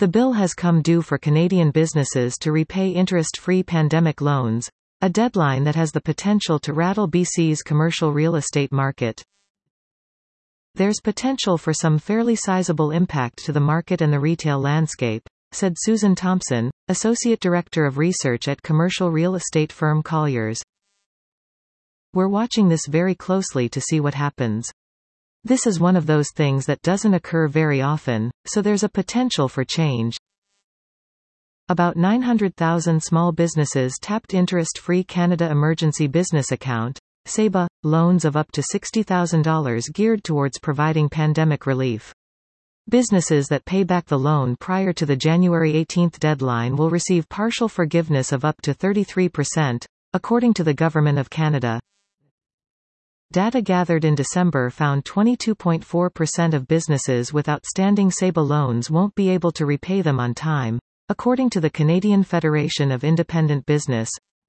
The bill has come due for Canadian businesses to repay interest-free pandemic loans, a deadline that has the potential to rattle BC's commercial real estate market. There's potential for some fairly sizable impact to the market and the retail landscape, said Susan Thompson, Associate Director of Research at commercial real estate firm Colliers. We're watching this very closely to see what happens. This is one of those things that doesn't occur very often, so there's a potential for change. About 900,000 small businesses tapped interest-free Canada Emergency Business Account, CEBA, loans of up to $60,000 geared towards providing pandemic relief. Businesses that pay back the loan prior to the January 18 deadline will receive partial forgiveness of up to 33%, according to the Government of Canada. Data gathered in December found 22.4% of businesses with outstanding CEBA loans won't be able to repay them on time, according to the Canadian Federation of Independent Business.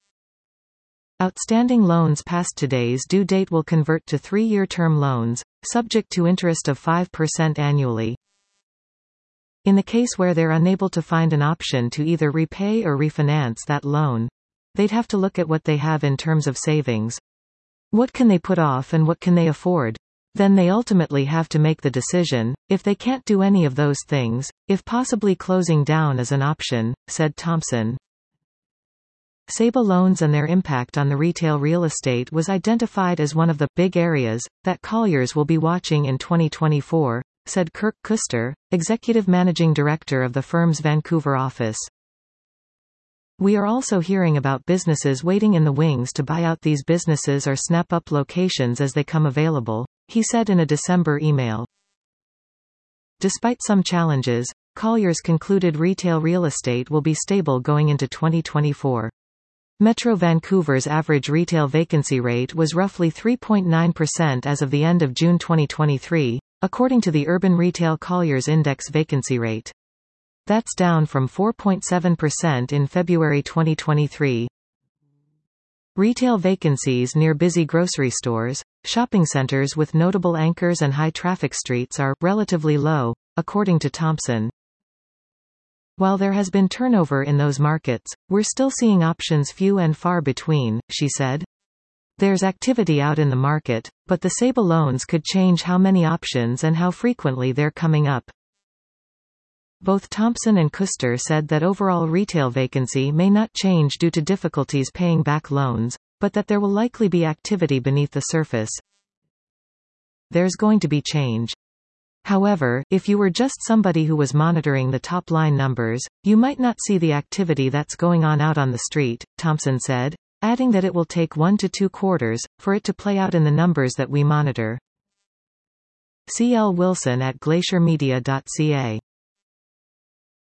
Outstanding loans past today's due date will convert to 3-year term loans, subject to interest of 5% annually. In the case where they're unable to find an option to either repay or refinance that loan, they'd have to look at what they have in terms of savings. What can they put off and what can they afford? Then they ultimately have to make the decision, if they can't do any of those things, if possibly closing down is an option, said Thompson. CEBA loans and their impact on the retail real estate was identified as one of the big areas that Colliers will be watching in 2024, said Kirk Kuster, Executive Managing Director of the firm's Vancouver office. We are also hearing about businesses waiting in the wings to buy out these businesses or snap up locations as they come available, he said in a December email. Despite some challenges, Colliers concluded retail real estate will be stable going into 2024. Metro Vancouver's average retail vacancy rate was roughly 3.9% as of the end of June 2023, according to the Urban Retail Colliers Index vacancy rate. That's down from 4.7% in February 2023. Retail vacancies near busy grocery stores, shopping centers with notable anchors and high-traffic streets are relatively low, according to Thompson. While there has been turnover in those markets, we're still seeing options few and far between, she said. There's activity out in the market, but the CEBA loans could change how many options and how frequently they're coming up. Both Thompson and Kuster said that overall retail vacancy may not change due to difficulties paying back loans, but that there will likely be activity beneath the surface. There's going to be change. However, if you were just somebody who was monitoring the top-line numbers, you might not see the activity that's going on out on the street, Thompson said, adding that it will take 1 to 2 quarters for it to play out in the numbers that we monitor. C.L. Wilson at glaciermedia.ca